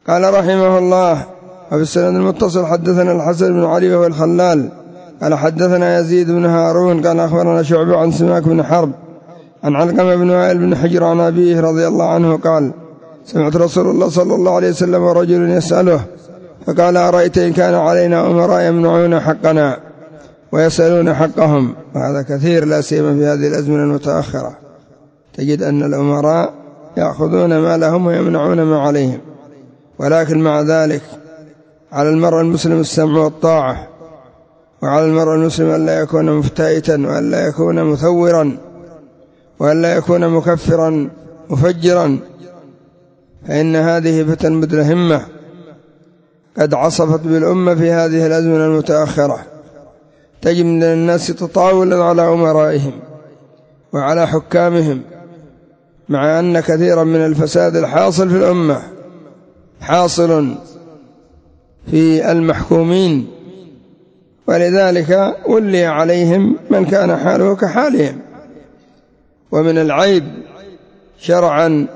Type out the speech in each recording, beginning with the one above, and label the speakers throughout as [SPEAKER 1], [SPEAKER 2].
[SPEAKER 1] قال رحمه الله: وفي السند المتصل حدثنا الحسن بن علي وهو الخلال قال حدثنا يزيد بن هارون قال أخبرنا شعبة عن سماك بن حرب عن علقمة بن وائل بن حجر عن أبيه رضي الله عنه قال: سمعت رسول الله صلى الله عليه وسلم ورجل يسأله فقال: أرأيت إن كان علينا أمراء يمنعون حقنا ويسألون حقهم. وهذا كثير لا سيما في هذه الأزمنة المتأخرة، تجد أن الأمراء يأخذون ما لهم ويمنعون ما عليهم، ولكن مع ذلك على المرء المسلم السمع والطاعة، وعلى المرء المسلم أن لا يكون مفتئتا وأن لا يكون مثورا وأن لا يكون مكفرا مفجرا، فإن هذه فتن مدلهمة قد عصفت بالأمة في هذه الأزمنة المتأخرة. تجد من الناس تطاولا على أمرائهم وعلى حكامهم، مع أن كثيرا من الفساد الحاصل في الأمة حاصل في المحكومين، ولذلك ولي عليهم من كان حاله كحالهم. ومن العيب شرعا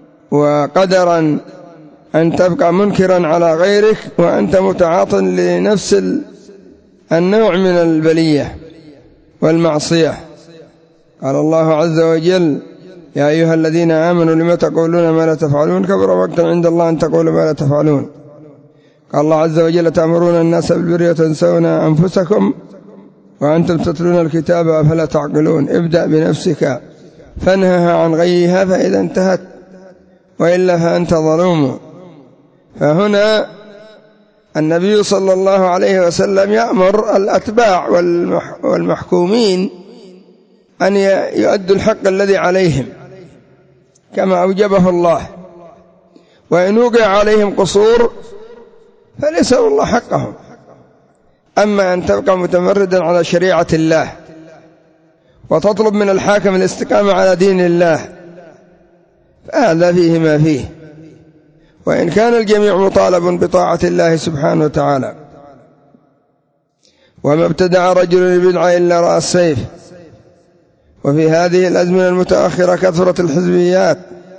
[SPEAKER 1] وقدرا أن تبقى منكرا على غيرك وأنت متعاط لنفس النوع من البلية والمعصية. قال الله عز وجل: يا أيها الذين آمنوا لما تقولون ما لا تفعلون كبر مقتا عند الله أن تقولوا ما لا تفعلون. قال الله عز وجل: تأمرون الناس بالبر وتنسون أنفسكم وأنتم تتلون الكتاب أفلا تعقلون. ابدأ بنفسك فانهها عن غيها فإذا انتهت، وإلا فأنت ظلوم. فهنا النبي صلى الله عليه وسلم يأمر الأتباع والمحكومين أن يؤدوا الحق الذي عليهم كما أوجبه الله، وإن وقع عليهم قصور فليسألوا الله حقهم. أما أن تبقى متمردا على شريعة الله وتطلب من الحاكم الاستقامة على دين الله فهذا فيه ما فيه، وإن كان الجميع مطالب بطاعة الله سبحانه وتعالى. وما ابتدع رجل البدعة إلا رأى السيف. وفي هذه الأزمنة المتأخرة كثرت الحزبيات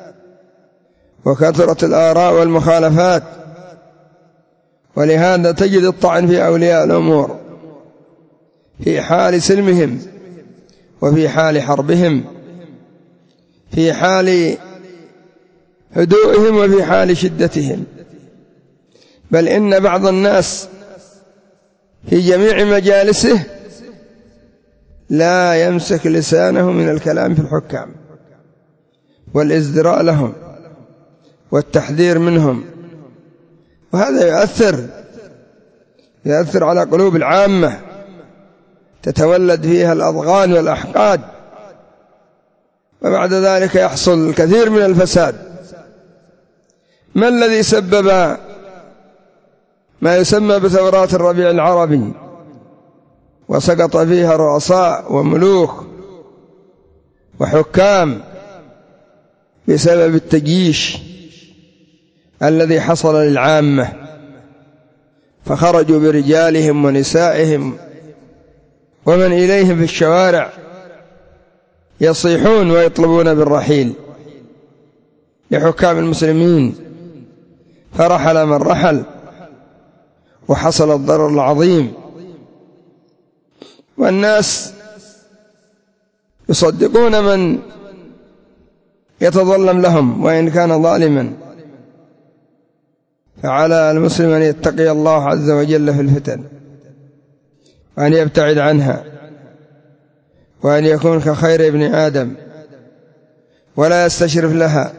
[SPEAKER 1] وكثرت الآراء والمخالفات، ولهذا تجد الطعن في أولياء الأمور في حال سلمهم وفي حال حربهم، في حال هدوئهم وفي حال شدتهم. بل إن بعض الناس في جميع مجالسه لا يمسك لسانه من الكلام في الحكام والازدراء لهم والتحذير منهم، وهذا يؤثر على قلوب العامة، تتولد فيها الأضغان والأحقاد، وبعد ذلك يحصل الكثير من الفساد. ما الذي سبب ما يسمى بثورات الربيع العربي وسقط فيها رؤساء وملوك وحكام؟ بسبب التجيش الذي حصل للعامة، فخرجوا برجالهم ونسائهم ومن إليهم في الشوارع يصيحون ويطلبون بالرحيل لحكام المسلمين، فرحل من رحل وحصل الضرر العظيم. والناس يصدقون من يتظلم لهم وإن كان ظالما. فعلى المسلم أن يتقي الله عز وجل في الفتن وأن يبتعد عنها، وأن يكون كخير ابن آدم ولا يستشرف لها.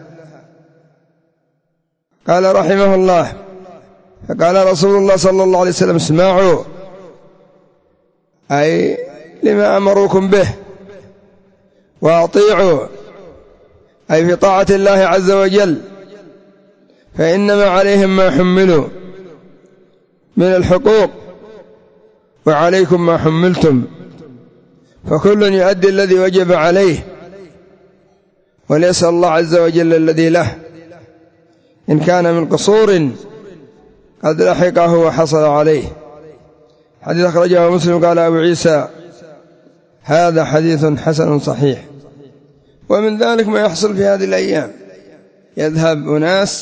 [SPEAKER 1] قال رحمه الله: فقال رسول الله صلى الله عليه وسلم: اسمعوا، أي لما أمروكم به، وأطيعوا، أي في طاعة الله عز وجل، فإنما عليهم ما حملوا من الحقوق وعليكم ما حملتم، فكل يؤدي الذي وجب عليه وليسأل الله عز وجل الذي له، إن كان من قصور قد لحقه وحصل عليه. حديث أخرجه مسلم. قال أبو عيسى: هذا حديث حسن صحيح. ومن ذلك ما يحصل في هذه الأيام، يذهب أناس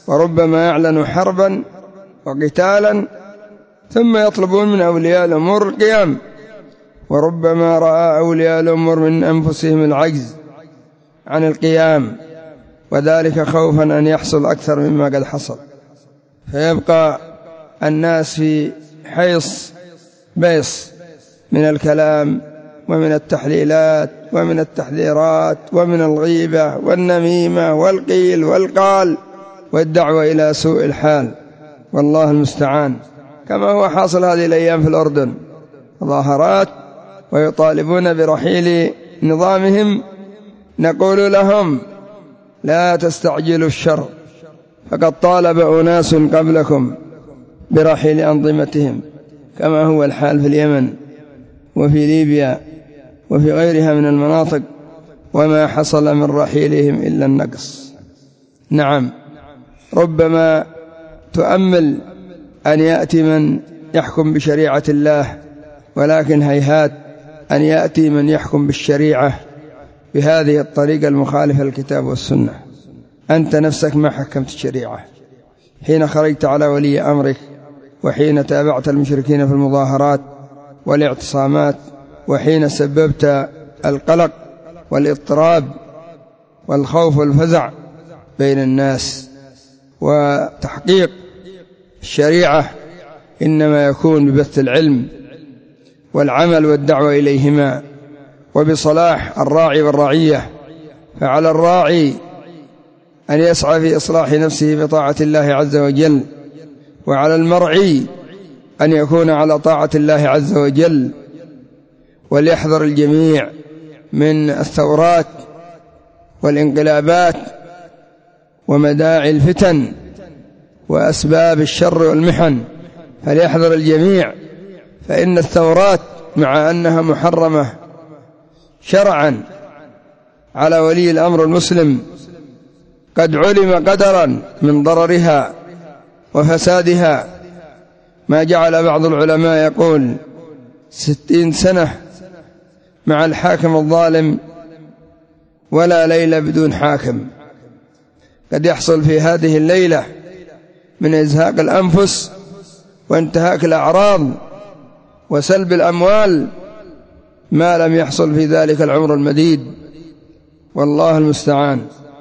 [SPEAKER 1] وربما يعلن حربا وقتالا ثم يطلبون من أولياء الأمور القيام، وربما رأى أولياء الأمور من أنفسهم العجز عن القيام، وذلك خوفا أن يحصل أكثر مما قد حصل، فيبقى الناس في حيص بيص من الكلام ومن التحليلات ومن التحذيرات ومن الغيبة والنميمة والقيل والقال والدعوة إلى سوء الحال، والله المستعان. كما هو حاصل هذه الأيام في الأردن، مظاهرات ويطالبون برحيل نظامهم، نقول لهم لا تستعجلوا الشر، فقد طالب أناس قبلكم برحيل أنظمتهم، كما هو الحال في اليمن وفي ليبيا وفي غيرها من المناطق، وما حصل من رحيلهم إلا النقص. نعم، ربما تؤمل أن يأتي من يحكم بشريعة الله، ولكن هيهات أن يأتي من يحكم بالشريعة بهذه الطريقة المخالفة للكتاب والسنة. أنت نفسك ما حكمت الشريعة حين خرجت على ولي أمرك، وحين تابعت المشركين في المظاهرات والاعتصامات، وحين سببت القلق والاضطراب والخوف والفزع بين الناس. وتحقيق الشريعة إنما يكون ببث العلم والعمل والدعوة إليهما، وبصلاح الراعي والرعية. فعلى الراعي أن يسعى في إصلاح نفسه بطاعة الله عز وجل، وعلى المرعي أن يكون على طاعة الله عز وجل. وليحذر الجميع من الثورات والانقلابات ومداعي الفتن وأسباب الشر والمحن، فليحذر الجميع، فإن الثورات مع أنها محرمة شرعا على ولي الأمر المسلم، قد علم قدرا من ضررها وفسادها، ما جعل بعض العلماء يقول 60 سنة مع الحاكم الظالم ولا ليلة بدون حاكم. قد يحصل في هذه الليلة من إزهاق الأنفس وانتهاك الأعراض وسلب الأموال ما لم يحصل في ذلك العمر المديد، والله المستعان.